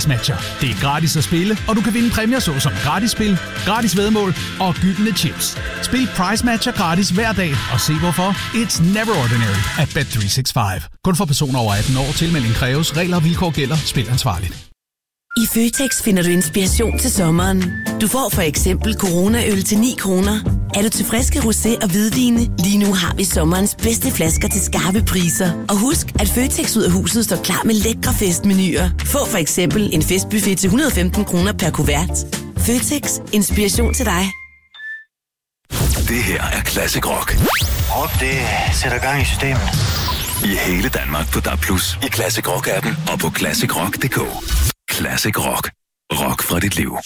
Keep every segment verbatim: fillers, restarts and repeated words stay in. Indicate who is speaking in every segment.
Speaker 1: Matcher. Det er gratis at spille, og du kan vinde præmier såsom gratis spil, gratis væddemål og gyldne chips. Spil Price Matcher gratis hver dag, og se hvorfor. It's never ordinary at Bet tre seks fem. Kun for personer over atten år. Tilmelding kræves. Regler og vilkår gælder. Spil ansvarligt.
Speaker 2: I Føtex finder du inspiration til sommeren. Du får for eksempel Corona-øl til ni kroner. Er du til friske rosé og hvidvine? Lige nu har vi sommerens bedste flasker til skarpe priser. Og husk, at Føtex ud af huset står klar med lækre festmenuer. Få for eksempel en festbuffet til et hundrede og femten kroner per kuvert. Føtex. Inspiration til dig.
Speaker 3: Det her er Classic Rock.
Speaker 4: Og det sætter gang i systemet.
Speaker 3: I hele Danmark på D A B plus, i Classic Rock-appen og på classic rock punktum d k. Classic Rock. Rock fra dit liv.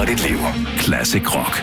Speaker 3: dit liv. Classic Rock.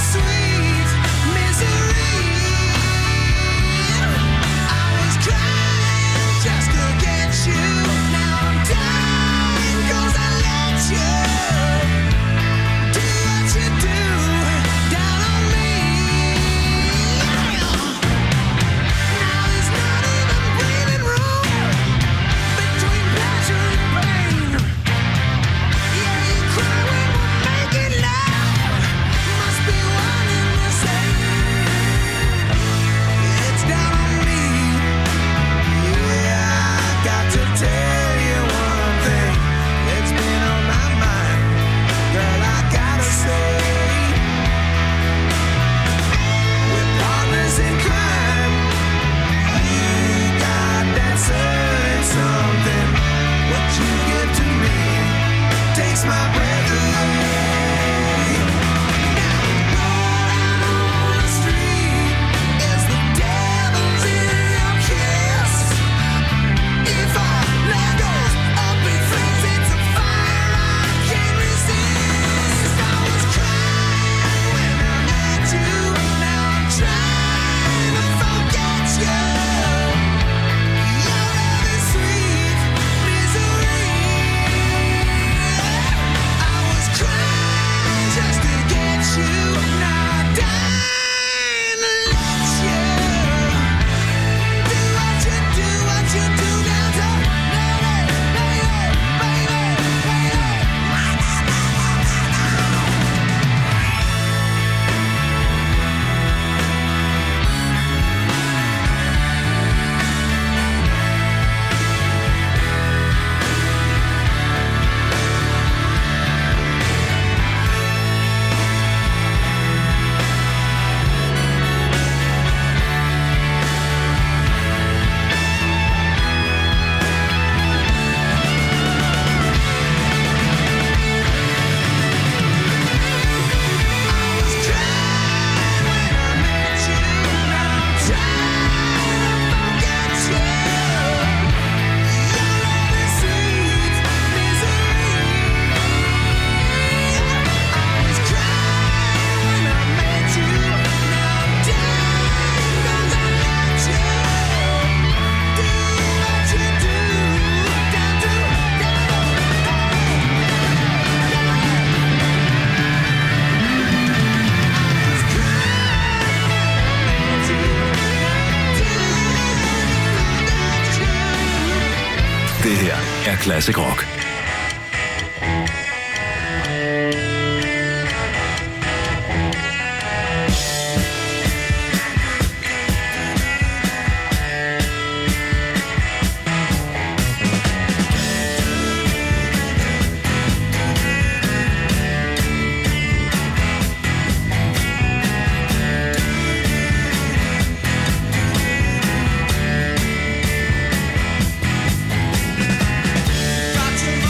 Speaker 5: Cry
Speaker 3: Det her er Classic Rock.
Speaker 5: Got to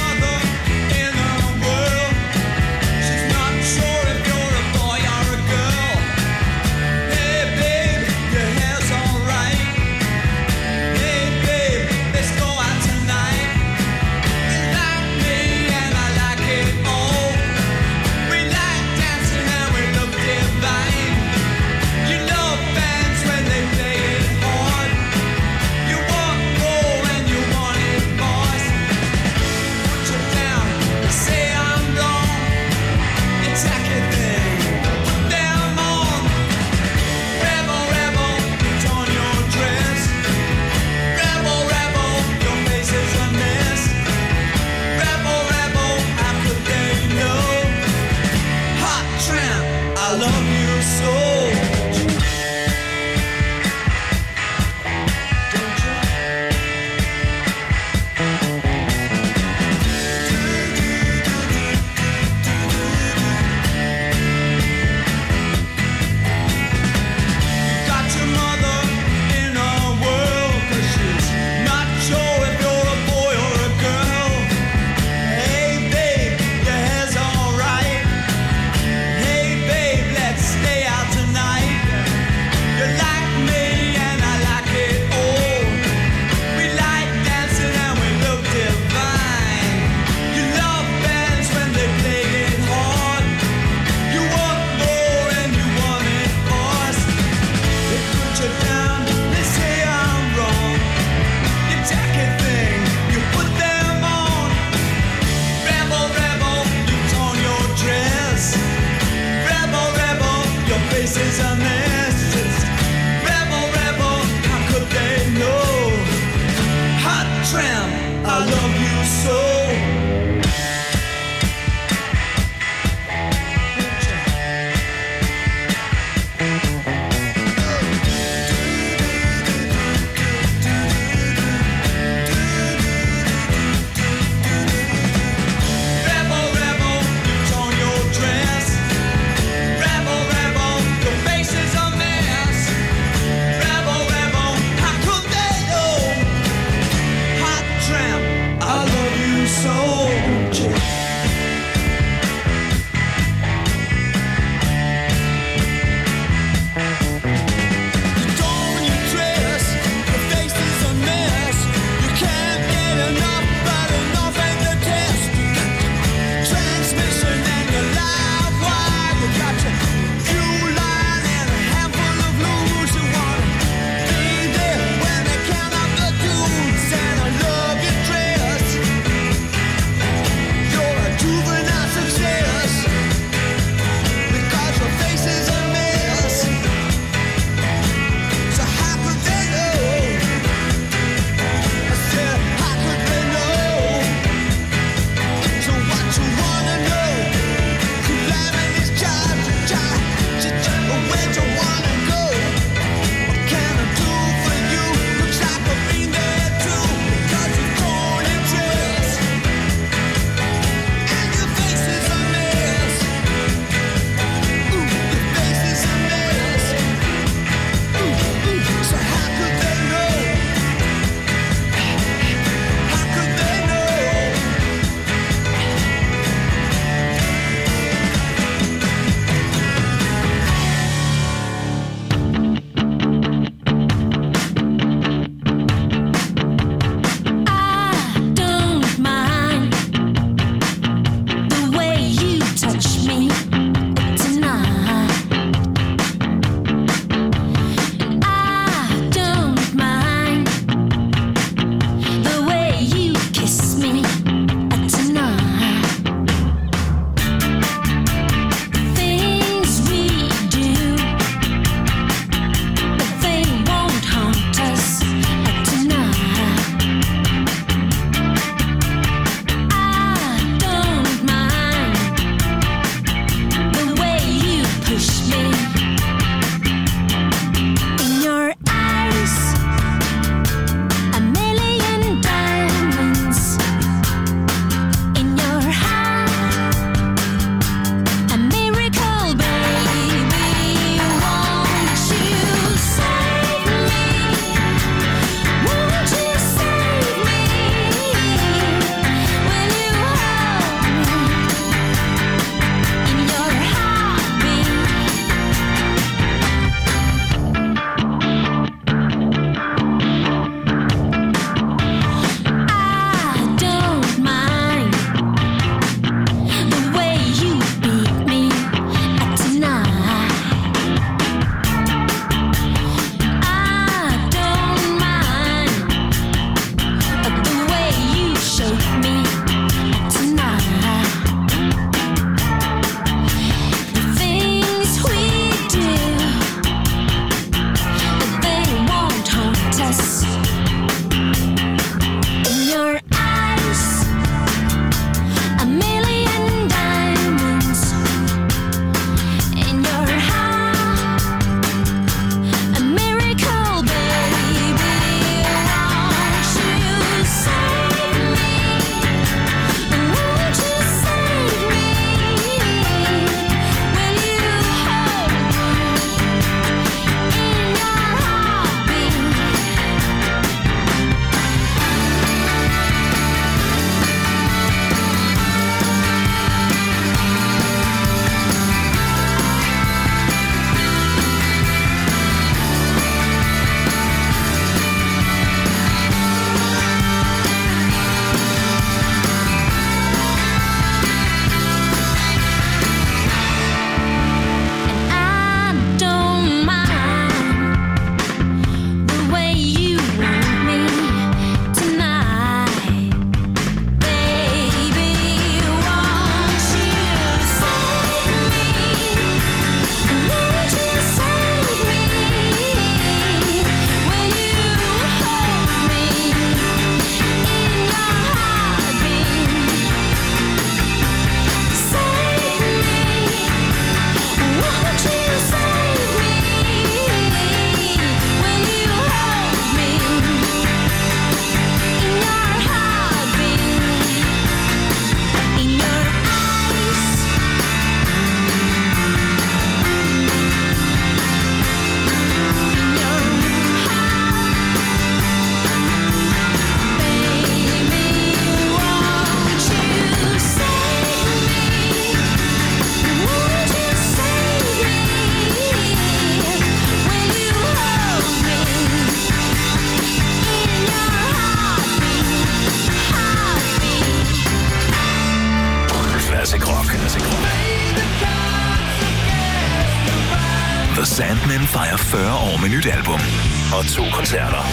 Speaker 3: Sandman fejrer fyrre år med nyt album og to koncerter.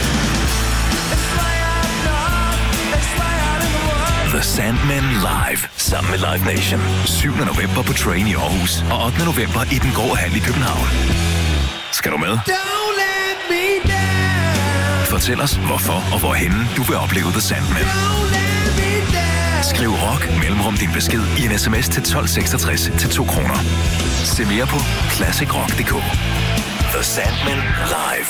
Speaker 3: The Sandman Live sammen med Live Nation. syvende november på Train i Aarhus og ottende november i Den Grå Hal i København. Skal du med? Fortæl os, hvorfor og hvorhenne du vil opleve The Sandman. Skriv rock mellemrum din besked i en sms til tolv seksogtres til to kroner. Se mere på classic rock punktum d k. The Sandman Live.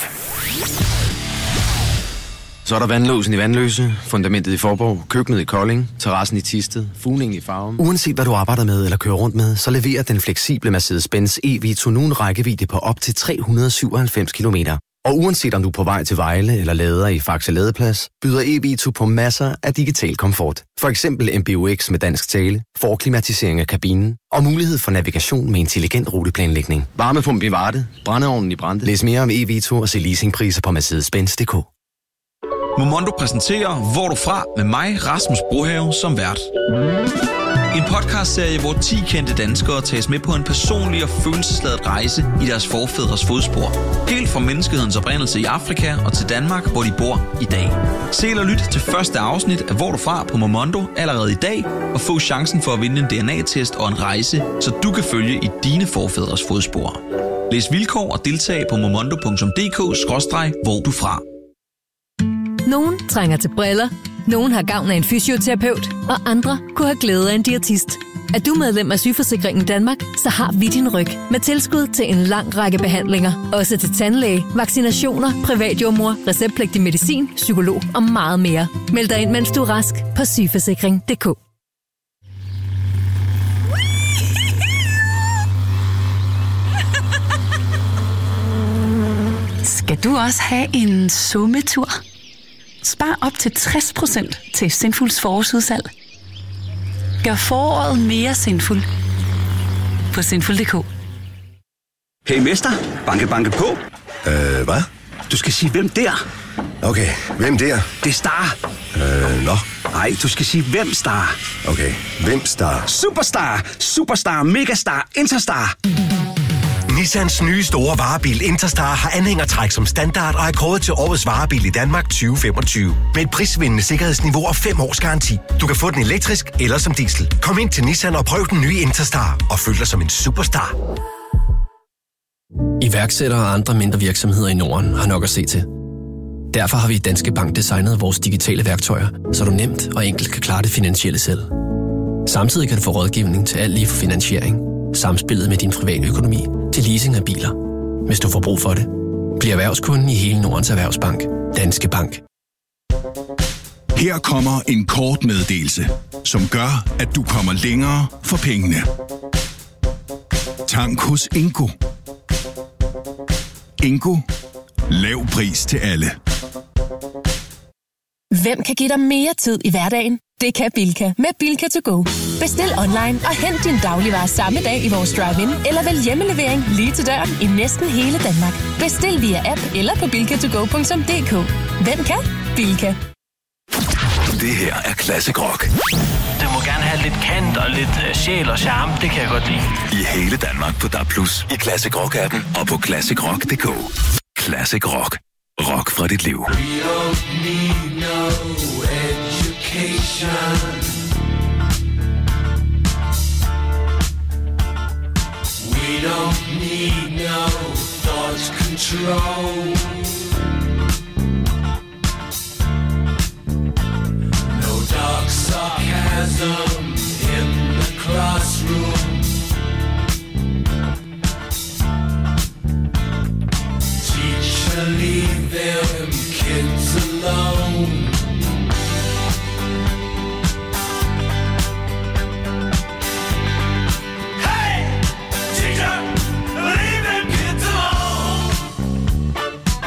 Speaker 5: Så er der vandlåsen i Vandløse, fundamentet i Forborg, køkkenet i Kolding, terrassen i Thisted, fugningen i Farum. Uanset hvad du arbejder med eller kører rundt med, så leverer den fleksible Mercedes-Benz E-Vito nu en rækkevidde på op til tre hundrede og syvoghalvfems kilometer. Og uanset om du er på vej til Vejle eller lader i Faxe Ladeplads, byder E-Vito på masser af digital komfort. For eksempel M B U X med dansk tale, forklimatisering af kabinen og mulighed for navigation med intelligent ruteplanlægning. Varmepumpe i Varde, brændeovnen i Brande. Læs mere om E-Vito og se leasingpriser på Mercedes Benz punktum d k.
Speaker 6: Momondo præsenterer Hvor du fra med mig, Rasmus Brohave, som vært. En podcastserie, hvor ti kendte danskere tages med på en personlig og følelsesladet rejse i deres forfædres fodspor. Helt fra menneskehedens oprindelse i Afrika og til Danmark, hvor de bor i dag. Se eller lyt til første afsnit af Hvor du fra på Momondo allerede i dag, og få chancen for at vinde en D N A-test og en rejse, så du kan følge i dine forfædres fodspor. Læs vilkår og deltag på momondo punktum d k skråstreg hvor du fra.
Speaker 7: Nogen trænger til briller, nogen har gavn af en fysioterapeut, og andre kunne have glæde af en diætist. Er du medlem af Sygeforsikringen Danmark, så har vi din ryg med tilskud til en lang række behandlinger. Også til tandlæge, vaccinationer, privatjordmor, receptpligtig medicin, psykolog og meget mere. Meld dig ind, mens du er rask på sygeforsikring punktum d k.
Speaker 8: Skal du også have en sommetur? Spar op til tres procent til Sinfuls forårsudsalg. Gør foråret mere sinful på sinful punktum d k.
Speaker 9: Hey mester, banke banke på.
Speaker 10: Øh, hvad?
Speaker 9: Du skal sige, hvem der?
Speaker 10: Okay, hvem der?
Speaker 9: Det er Star.
Speaker 10: Øh, nå.
Speaker 9: Nej, du skal sige, hvem Star.
Speaker 10: Okay, hvem Star?
Speaker 9: Superstar, Superstar, Megastar, Interstar.
Speaker 11: Nissans nye store varebil Interstar har anhængertræk som standard og er kåret til årets varebil i Danmark tyve femogtyve. Med et prisvindende sikkerhedsniveau og fem års garanti. Du kan få den elektrisk eller som diesel. Kom ind til Nissan og prøv den nye Interstar og føl dig som en superstar.
Speaker 12: Iværksættere og andre mindre virksomheder i Norden har nok at se til. Derfor har vi i Danske Bank designet vores digitale værktøjer, så du nemt og enkelt kan klare det finansielle selv. Samtidig kan du få rådgivning til alt lige fra finansiering, samspillet med din private økonomi til leasing af biler. Hvis du får brug for det, bliv erhvervskunden i hele Nordens Erhvervsbank. Danske Bank.
Speaker 13: Her kommer en kort meddelelse, som gør, at du kommer længere for pengene. Tank hos Ingo. Ingo. Lav pris til alle.
Speaker 14: Hvem kan give dig mere tid i hverdagen? Det kan Bilka med Bilka to go. Bestil online og hent din dagligvarer samme dag i vores drive-in, eller vælg hjemmelevering lige til døren i næsten hele Danmark. Bestil via app eller på bilka to go punktum d k. Hvem kan? Bilka.
Speaker 3: Det her er Classic Rock.
Speaker 15: Det må gerne have lidt kant og lidt uh, sjæl og charme. Det kan jeg godt lide.
Speaker 3: I hele Danmark på D A B plus, i Classic Rock-appen og på classic rock punktum d k. Classic Rock. Rock fra dit liv.
Speaker 16: We don't need no education. We don't need no thought control. No dark sarcasm in the classroom. Teacher, leave them kids alone. Hey, teacher, leave them kids alone.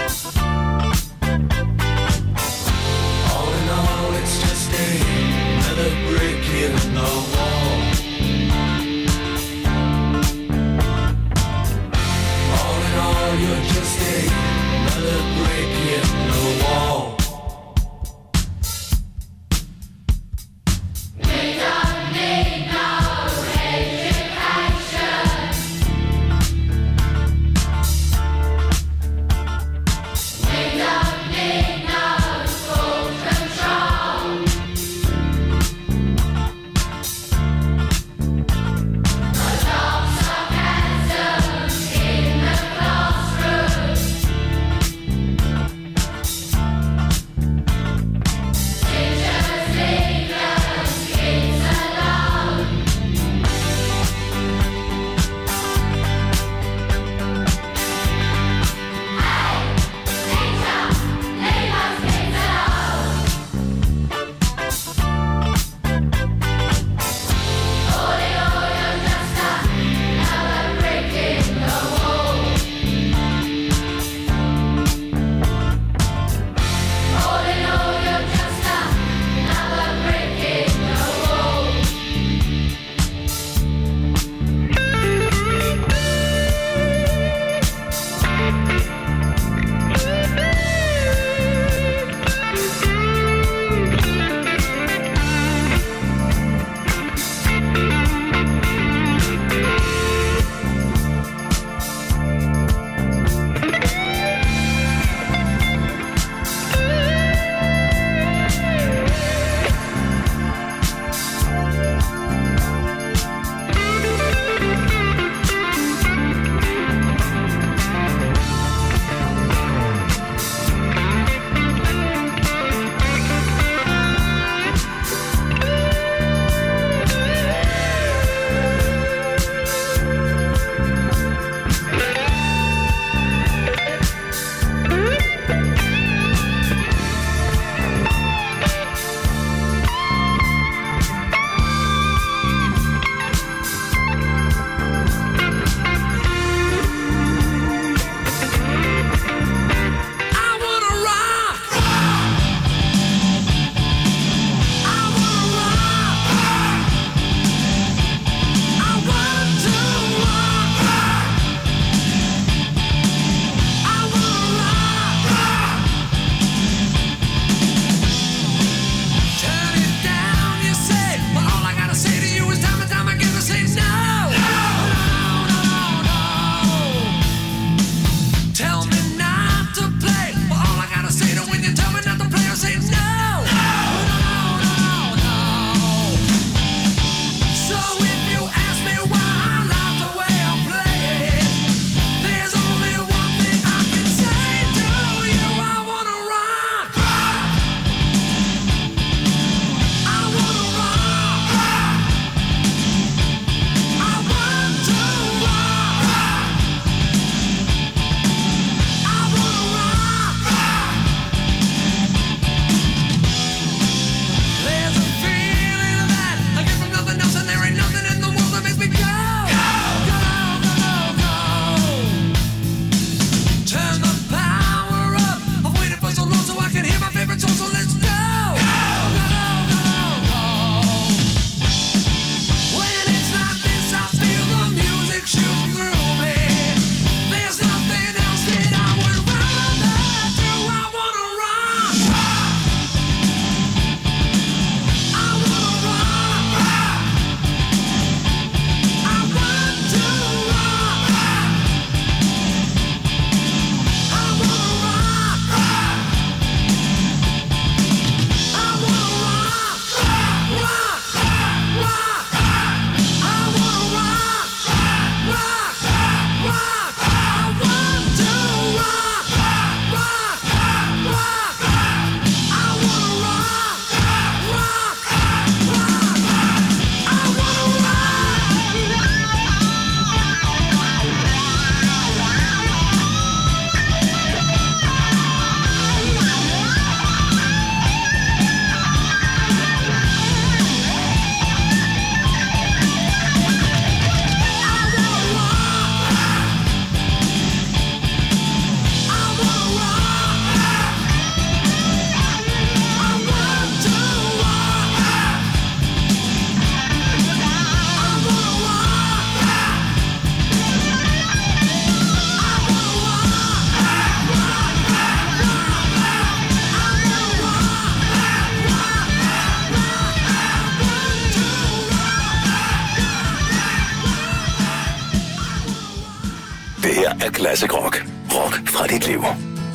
Speaker 3: er Classic Rock. Rock fra dit liv.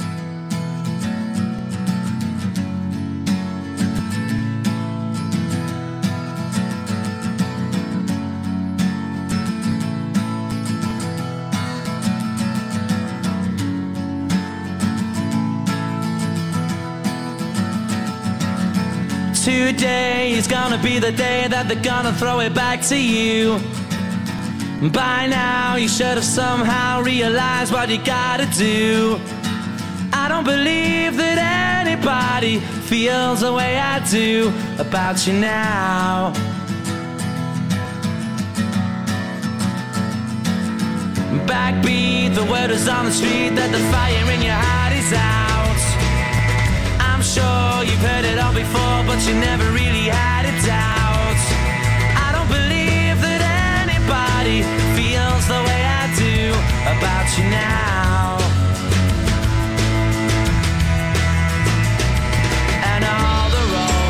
Speaker 17: Today is gonna be the day that they're gonna throw it back to you. By now you should have somehow realized what you gotta do. I don't believe that anybody feels the way I do about you now. Backbeat, the word is on the street that the fire in your heart is out. I'm sure you've heard it all before, but you never really had a doubt. I don't believe that anybody feels the way I do about you now. And all the roads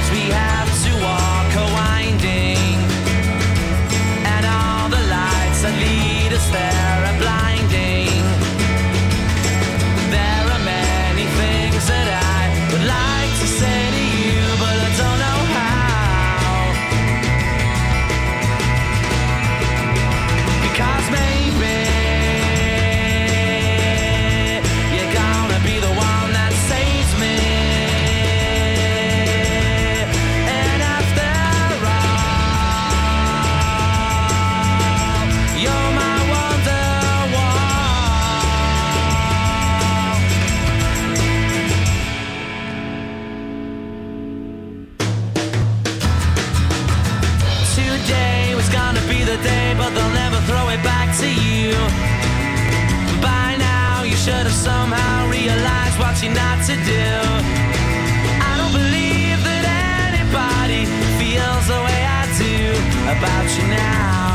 Speaker 17: to you. By now you should have somehow realized what you're not to do. I don't believe that anybody feels the way I do about you now.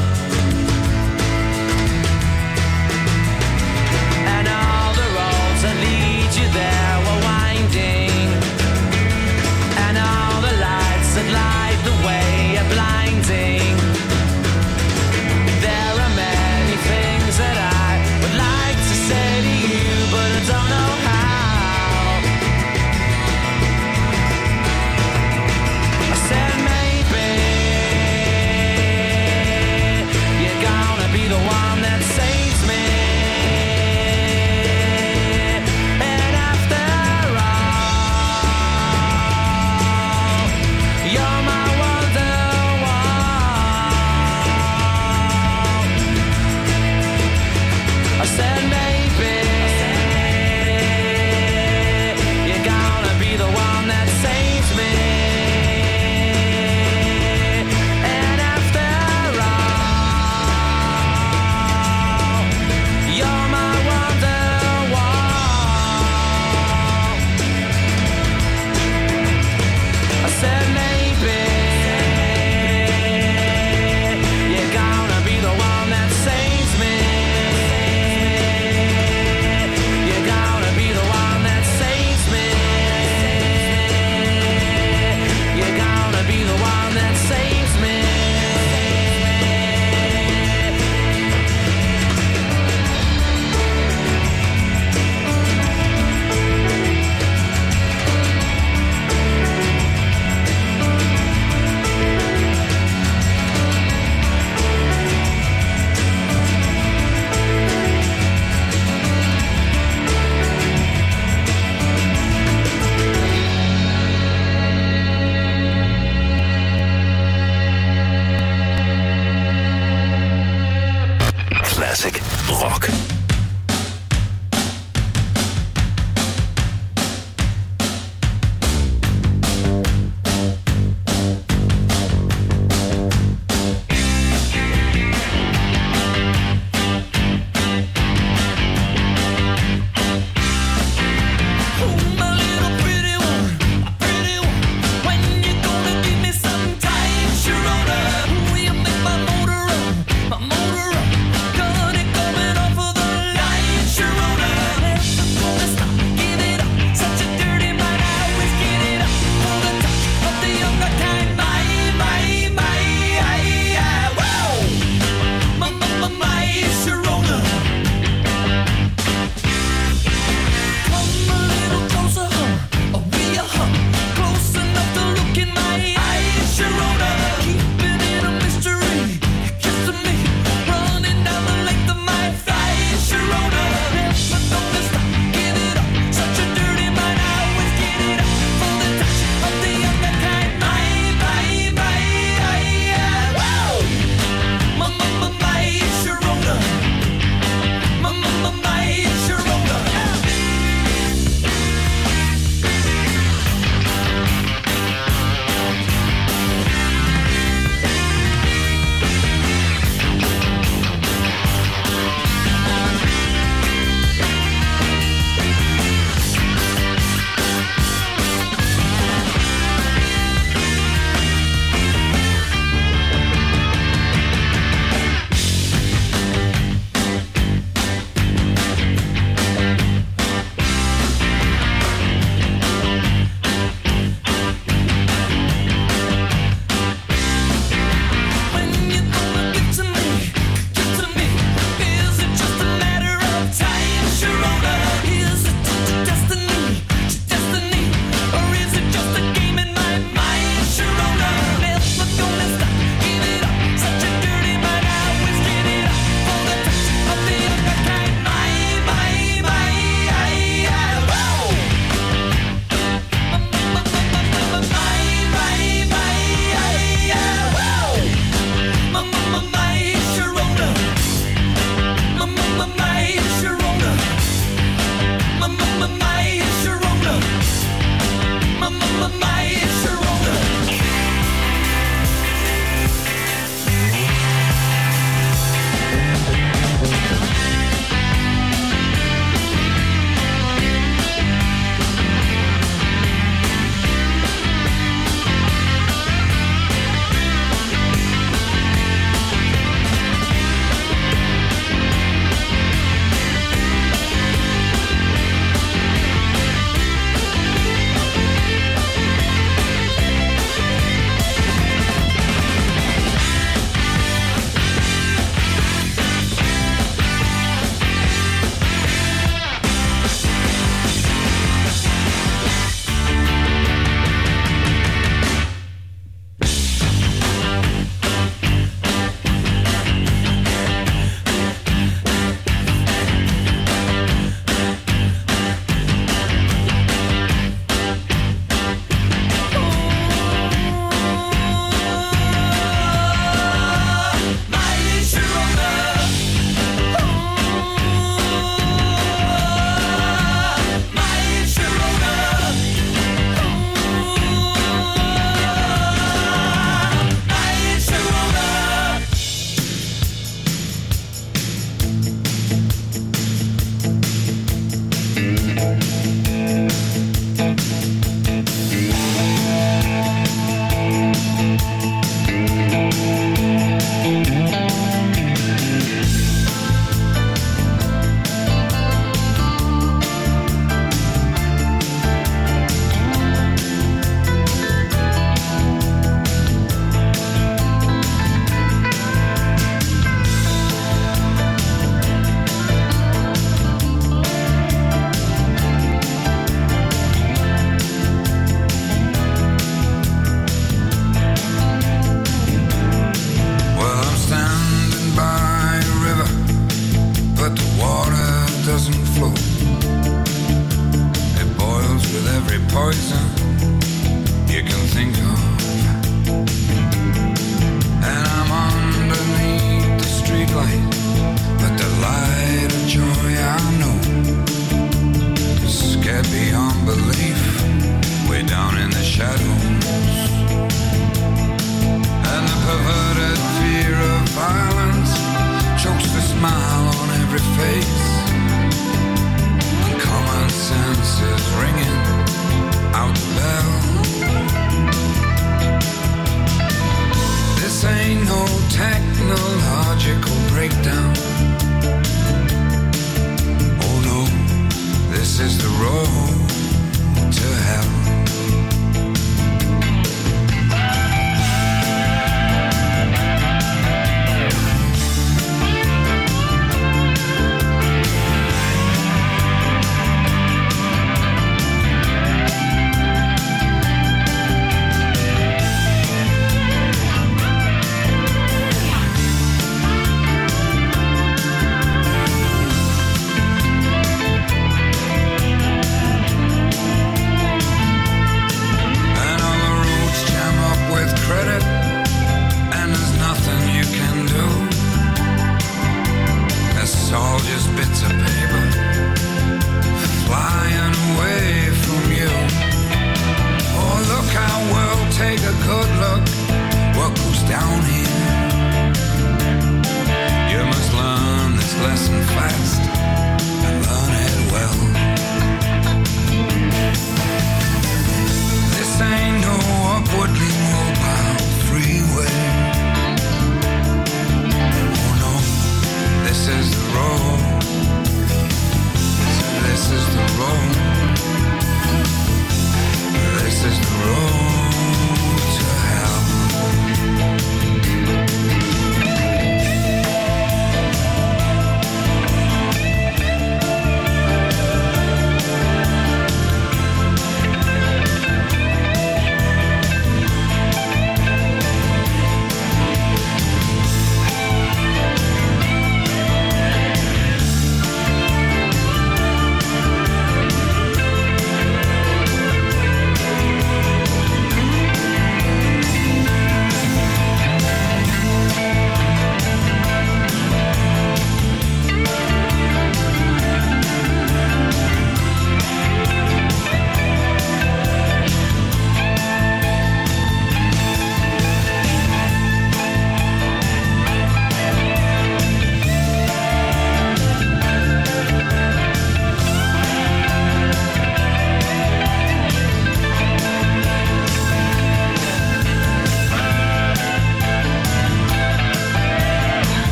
Speaker 17: And all the roads that lead you there were winding, and all the lights that light the way are blinding. There are many things that I would like to say to you, but I don't know how. I said maybe you're gonna be the one that saves me. And after all, you're my I said maybe you're gonna be the one that saves me. And after all, you're my Wonderwall. I said maybe you're gonna be the one that saves me.
Speaker 3: Classic rock.
Speaker 16: My motor run, my motor run, got it coming off of the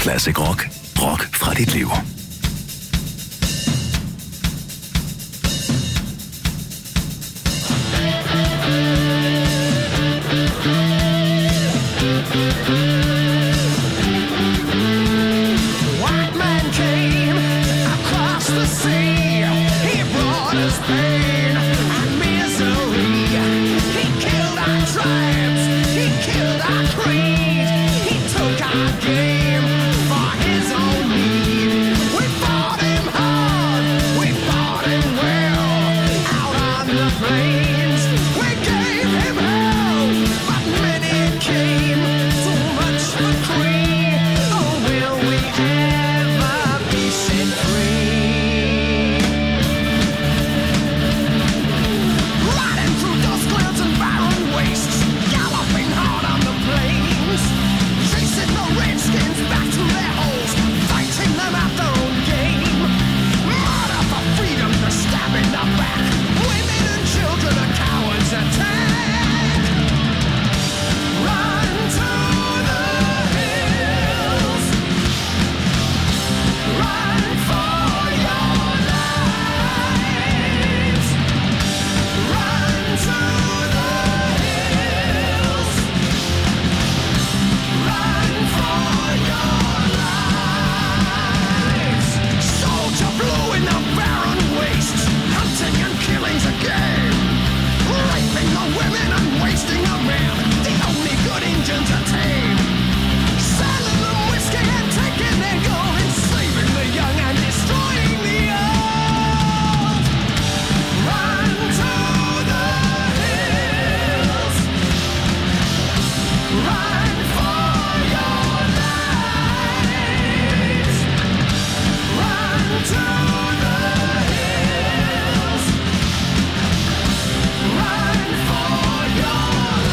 Speaker 3: Classic Rock. Rock fra dit liv.
Speaker 16: White man came across the sea. He brought us pain and misery. He killed our tribes. He killed our creed. He took our game for his own need. We fought him hard. We fought him well. Out on the plains, we gave him hell. But many came. Too much for free. Oh, will we ever be set free? Riding through dust clouds and barren wastes, galloping hard on the plains, chasing the redskins back to their holes, fighting them at their own game. Murder for freedom, the stab in the back. Women and children are cowards attack. Run to the hills. Run for your lives. Run to the hills. Run for your lives. Soldier blue in the barren wastes, hunting and killing's a game. Raping the women and wasting the men, the only good Indians are tame. Selling them whiskey and taking their gold, enslaving the young and destroying the old. Run to the hills. Run for your lives. Run to the hills. Run for your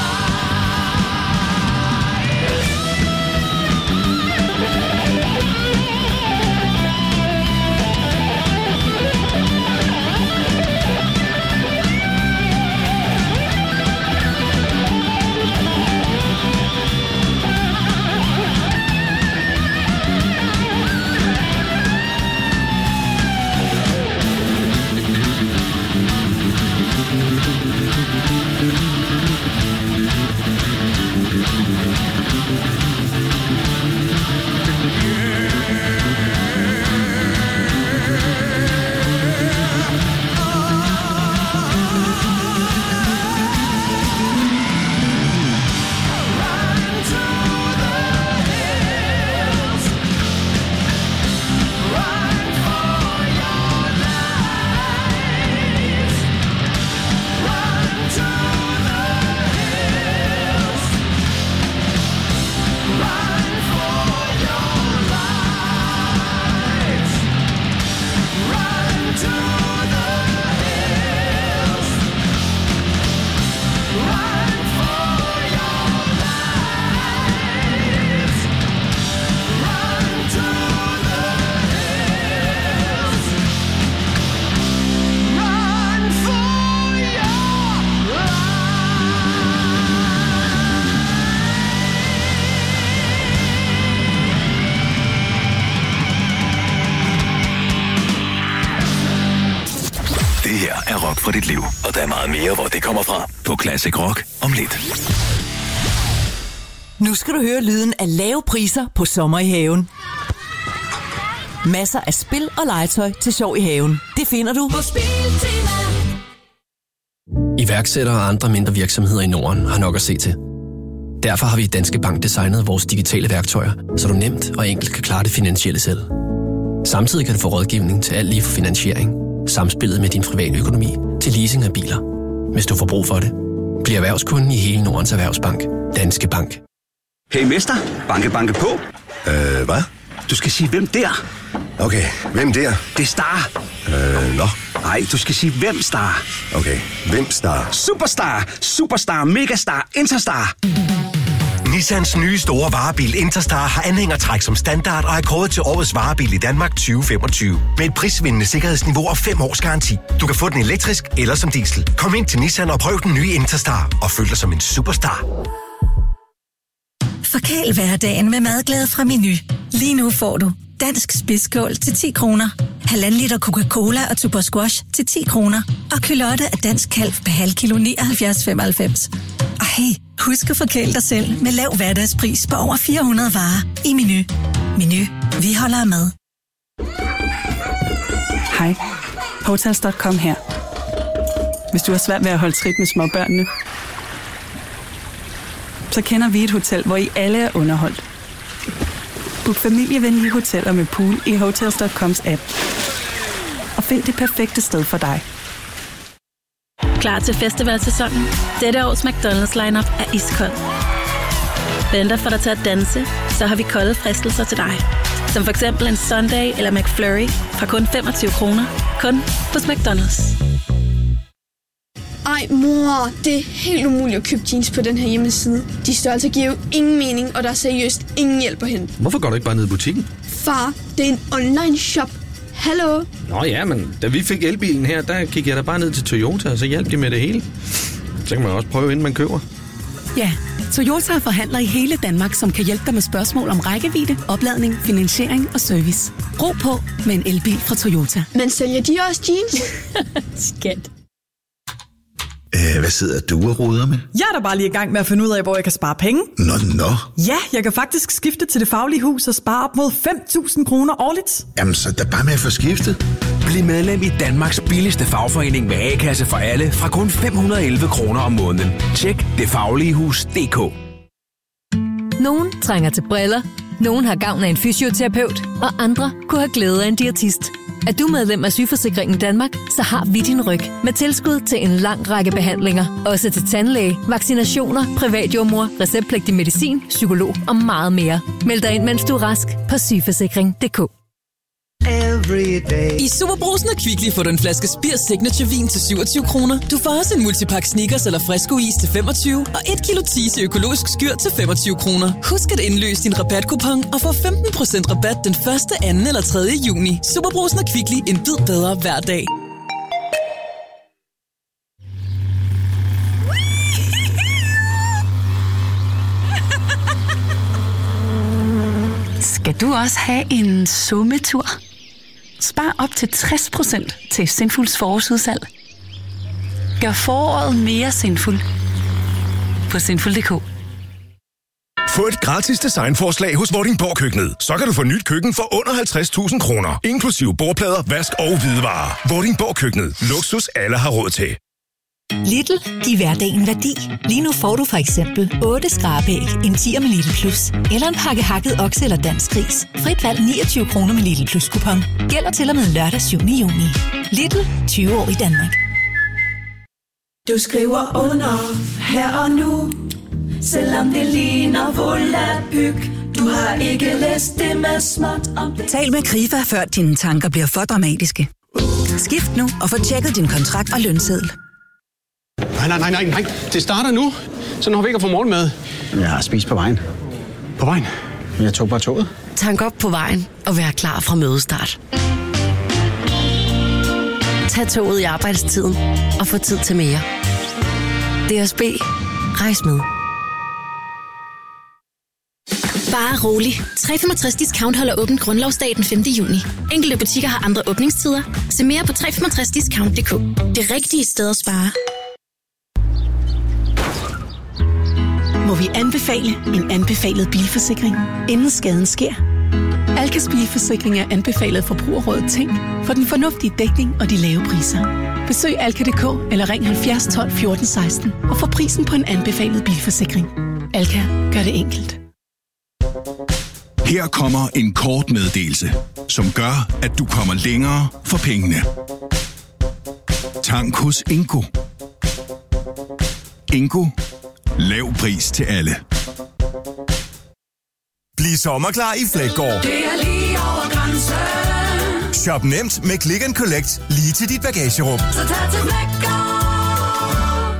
Speaker 3: Det her er Rock for dit liv, og der er meget mere, hvor det kommer fra på Classic Rock om lidt.
Speaker 18: Nu skal du høre lyden af lave priser på sommer i haven. Masser af spil og legetøj til sjov i haven. Det finder du på Spiltema.
Speaker 12: Iværksættere og andre mindre virksomheder i Norden har nok at se til. Derfor har vi i Danske Bank designet vores digitale værktøjer, så du nemt og enkelt kan klare det finansielle selv. Samtidig kan du få rådgivning til alt lige fra finansiering, samspillet med din private økonomi til leasing af biler. Hvis du får brug for det, bliv erhvervskunden i hele Nordens Erhvervsbank. Danske Bank.
Speaker 9: Hey mester, banke banke på.
Speaker 10: Øh, hvad?
Speaker 9: Du skal sige, hvem der?
Speaker 10: Okay, hvem der?
Speaker 9: Det er Star.
Speaker 10: Øh, nå.
Speaker 9: Nej, du skal sige, hvem Star?
Speaker 10: Okay, hvem Star?
Speaker 9: Superstar, Superstar, Megastar, Interstar.
Speaker 11: Nissans nye store varebil Interstar har anhængertræk som standard og er kåret til årets varebil i Danmark tyve femogtyve. Med et prisvindende sikkerhedsniveau og fem års garanti. Du kan få den elektrisk eller som diesel. Kom ind til Nissan og prøv den nye Interstar og føl dig som en superstar.
Speaker 19: Forkæl hverdagen med madglade fra Meny. Lige nu får du dansk spidskål til ti kroner, halvanden liter Coca-Cola og Tuborg Squash til ti kroner, og kylotte af dansk kalv per halv kilo nioghalvfjerds femoghalvfems. Og hey, husk at forkæle dig selv med lav hverdagspris på over fire hundrede varer i Menu. Menu. Vi holder med.
Speaker 20: Hej. Hotels punktum com her. Hvis du har svært ved at holde trit med småbørnene, så kender vi et hotel, hvor I alle er underholdt. Book familievenlige hoteller med pool i Hotels punktum coms app. Og find det perfekte sted for dig.
Speaker 8: Klar til festivalsæsonen? Dette års McDonald's lineup er iskold. Venter for dig til at danse, så har vi kolde fristelser til dig. Som for eksempel en Sundae eller McFlurry fra kun femogtyve kroner. Kun hos McDonald's.
Speaker 21: Ej mor, det er helt umuligt at købe jeans på den her hjemmeside. De størrelser giver jo ingen mening, og der er seriøst ingen hjælp at hente.
Speaker 22: Hvorfor går du ikke bare ned i butikken?
Speaker 21: Far, det er en online shop. Hallo?
Speaker 22: Nå ja, men da vi fik elbilen her, der gik jeg da bare ned til Toyota, og så hjalp de med det hele. Så kan man også prøve, inden man køber.
Speaker 23: Ja, Toyota er forhandler i hele Danmark, som kan hjælpe dig med spørgsmål om rækkevidde, opladning, finansiering og service. Ro på med en elbil fra Toyota.
Speaker 21: Men sælger de også jeans?
Speaker 23: Skat.
Speaker 24: Æh, hvad sidder du og roder med?
Speaker 25: Jeg er da bare lige i gang med at finde ud af, hvor jeg kan spare penge.
Speaker 24: Nå, nå.
Speaker 25: Ja, jeg kan faktisk skifte til Det Faglige Hus og spare op mod fem tusind kroner årligt.
Speaker 24: Jamen, så er der bare med at få skiftet.
Speaker 26: Bliv medlem i Danmarks billigste fagforening med A-kasse for alle fra kun fem hundrede og elleve kroner om måneden. Tjek det faglige hus punktum d k.
Speaker 7: Nogen trænger til briller, nogen har gavn af en fysioterapeut, og andre kunne have glæde af en diætist. Er du medlem af Sygeforsikringen Danmark, så har vi din ryg med tilskud til en lang række behandlinger. Også til tandlæge, vaccinationer, privatjordmor, receptpligtig medicin, psykolog og meget mere. Meld dig ind, mens du er rask på sygeforsikring punktum d k.
Speaker 27: I Superbrugsen og Kvickly får du en flaske Spirs Signature Vin til syvogtyve kroner. Du får også en multipakke Snickers eller Fresco Is til femogtyve og et kilo Tise økologisk skyr til femogtyve kroner. Husk at indløse din rabatkupon og få femten procent rabat den første, anden eller tredje juni. Superbrugsen og Kvickly, en bid bedre hver dag.
Speaker 8: Skal du også have en sommetur? Spar op til tres procent til Sinfuls forårsudsalg. Gør foråret mere sinful på sinful punktum d k.
Speaker 11: Få et gratis designforslag hos Vordingborg Køkkenet. Så kan du få nyt køkken for under halvtreds tusind kroner. Inklusiv bordplader, vask og hvidevarer. Vordingborg Køkkenet. Luksus alle har råd til.
Speaker 18: Lidl, giv hverdagen værdi. Lige nu får du for eksempel otte skrabæg, en tier med Lidl Plus, eller en pakke hakket okse eller dansk gris. Frit valg niogtyve kroner med Lidl Plus kupon. Gælder til og med lørdag syvende juni. Lidl, tyve år i Danmark.
Speaker 16: Du skriver under her og nu, selvom det ligner volapyk. Du har ikke læst det med småt om det.
Speaker 18: Tal med Krifa, før dine tanker bliver for dramatiske. Skift nu og få tjekket din kontrakt og lønseddel.
Speaker 28: Nej, nej, nej, nej, nej. Det starter nu. Så når vi ikke at få morgenmad.
Speaker 9: Jeg har spist på vejen.
Speaker 28: På vejen?
Speaker 9: Jeg tog bare toget.
Speaker 2: Tank op på vejen og vær klar fra mødestart. Tag toget i arbejdstiden og få tid til mere. D S B. Rejs med.
Speaker 29: Bare rolig. tre komma femogtres Discount holder åbent grundlovsdag den femte juni. Enkelte butikker har andre åbningstider. Se mere på tre komma femogtres discount punktum d k. Det rigtige sted at spare.
Speaker 18: Må vi anbefale en anbefalet bilforsikring, inden skaden sker? Alkas bilforsikring er anbefalet forbrugerrådet Tænk for den fornuftige dækning og de lave priser. Besøg alka punktum d k eller ring halvfjerds tolv fjorten seksten og få prisen på en anbefalet bilforsikring. Alka gør det enkelt.
Speaker 13: Her kommer en kort meddelelse, som gør, at du kommer længere for pengene. Tank hos Ingo. Ingo. Lav pris til alle.
Speaker 11: Bliv sommerklar i Fleggaard.
Speaker 16: Det er lige over grænsen.
Speaker 11: Shop nemt med Click and Collect lige til dit bagagerum.
Speaker 16: Så tag til Fleggaard.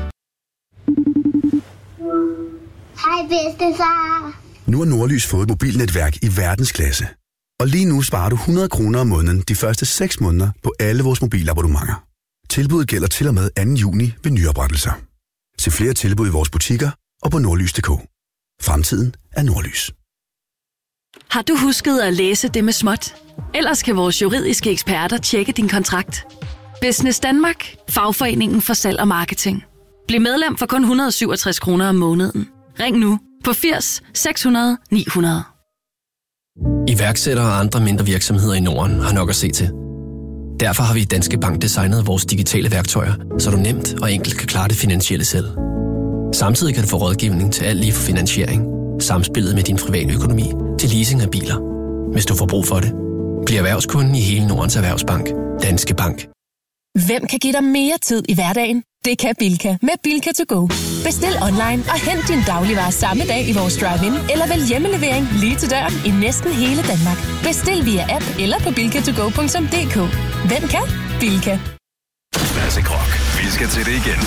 Speaker 30: Hej bedstefar.
Speaker 10: Nu har Nordlys fået et mobilnetværk i verdensklasse. Og lige nu sparer du hundrede kroner om måneden de første seks måneder på alle vores mobilabonnementer. Tilbuddet gælder til og med anden juni ved nyoprettelser. Se flere tilbud i vores butikker og på nordlys punktum d k. Fremtiden er Nordlys.
Speaker 1: Har du husket at læse det med småt? Ellers kan vores juridiske eksperter tjekke din kontrakt. Business Danmark. Fagforeningen for salg og marketing. Bliv medlem for kun et hundrede og syvogtres kroner om måneden. Ring nu på firs seks hundrede ni hundrede.
Speaker 3: Iværksættere og andre mindre virksomheder i Norden har nok at se til. Derfor har vi i Danske Bank designet vores digitale værktøjer, så du nemt og enkelt kan klare det finansielle selv. Samtidig kan du få rådgivning til alt lige fra finansiering, samspillet med din private økonomi til leasing af biler. Hvis du får brug for det, bliv erhvervskunden i hele Nordens Erhvervsbank. Danske Bank.
Speaker 4: Hvem kan give dig mere tid i hverdagen? Det kan Bilka med Bilka to go. Bestil online og hent din dagligvarer samme dag i vores drive-in, eller vælg hjemmelevering lige til døren i næsten hele Danmark. Bestil via app eller på bilka to go punktum d k. Hvem kan? Bilka.
Speaker 5: Classic Rock. Vi skal til det igen.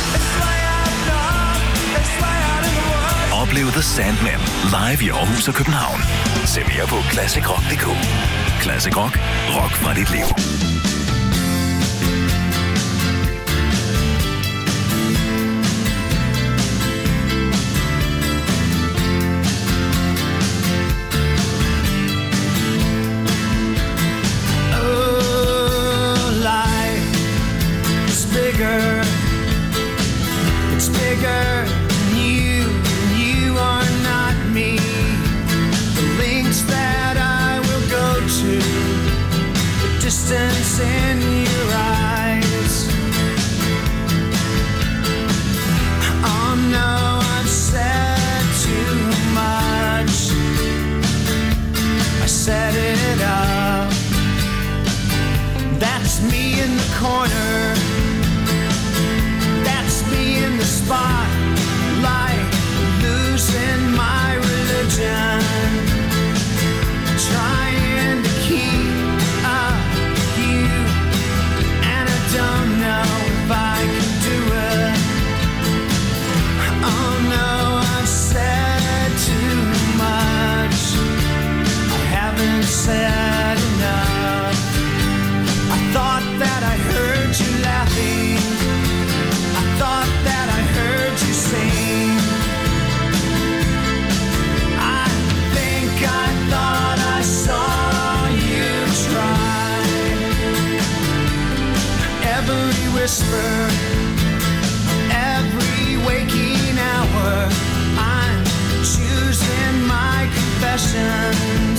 Speaker 5: Oplev The Sandman live i Aarhus og København. Se mere på classic rock punktum d k. Classic Rock. Rock fra dit liv.
Speaker 16: It's bigger than you, and you are not me. The links that I will go to, the distance in your eyes. Oh no, I've said too much. I set it up. That's me in the corner. In the spotlight, losing my religion, trying to keep up with you, and I don't know if I can do it. Oh no, I've said too much. I haven't said enough. I thought that I heard you laughing. Thought that I heard you sing. I think I thought I saw you try. Every whisper, every waking hour, I'm choosing my confessions,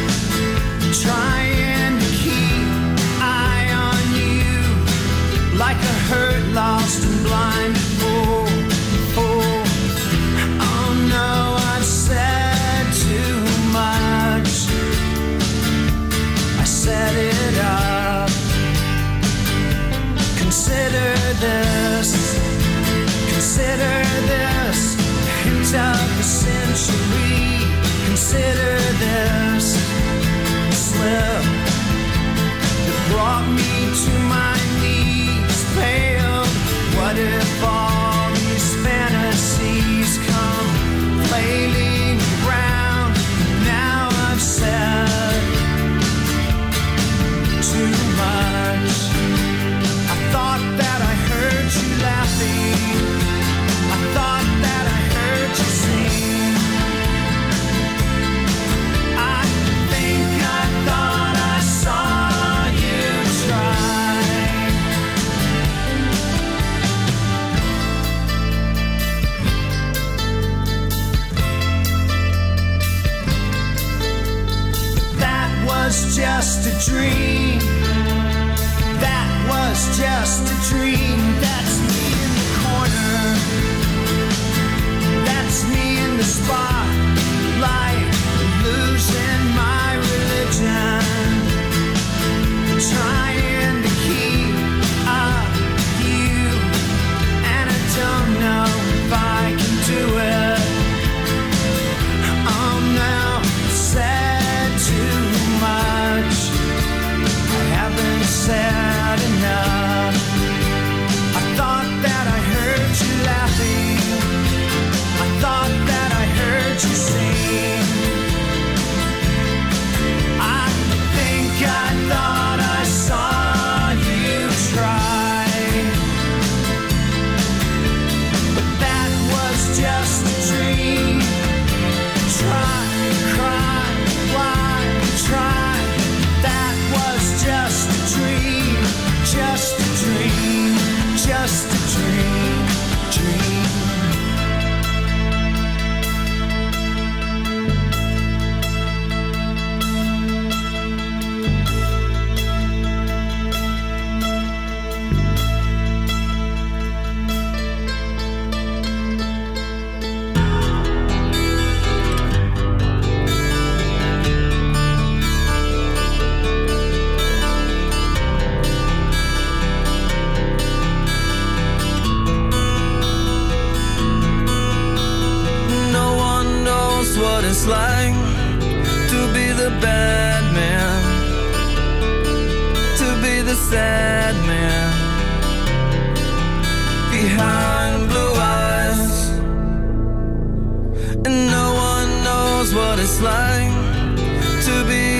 Speaker 16: trying to keep eye on you, like a hurt, lost and blind. Oh, oh, oh no, I've said too much. I set it up. Consider this, consider this, hint of the century. Consider this slip that brought me to my knees, pale. What if all these fantasies come flailing around? Now I've said too much. I thought that I heard you laughing. I thought that I heard you sing. I think I thought I saw you try. Was just a dream. That was just a dream. That's me in the corner. That's me in the spotlight, losing my religion, trying to keep up with you, and I don't know if I can do it. Oh no, said too much. I haven't said enough. I thought that I heard you laughing. I thought that I heard
Speaker 6: sad man behind blue eyes, and no one knows what it's like to be